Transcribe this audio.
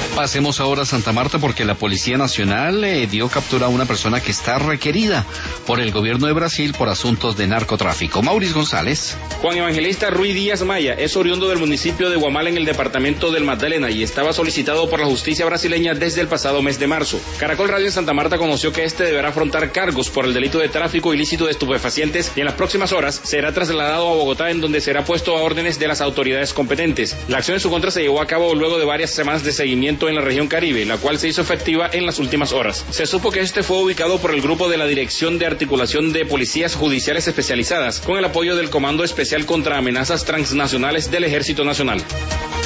Pasemos ahora a Santa Marta porque la Policía Nacional dio captura a una persona que está requerida por el gobierno de Brasil por asuntos de narcotráfico. Mauricio González. Juan Evangelista Ruiz Díaz Maya es oriundo del municipio de Guamal en el departamento del Magdalena y estaba solicitado por la justicia brasileña desde el pasado mes de marzo. Caracol Radio en Santa Marta conoció que este deberá afrontar cargos por el delito de tráfico ilícito de estupefacientes y en las próximas horas será trasladado a Bogotá, en donde será puesto a órdenes de las autoridades competentes. La acción en su contra se llevó a cabo luego de varias semanas de seguimiento en la región Caribe, la cual se hizo efectiva en las últimas horas. Se supo que este fue ubicado por el grupo de la Dirección de Articulación de Policías Judiciales Especializadas, con el apoyo del Comando Especial contra Amenazas Transnacionales del Ejército Nacional.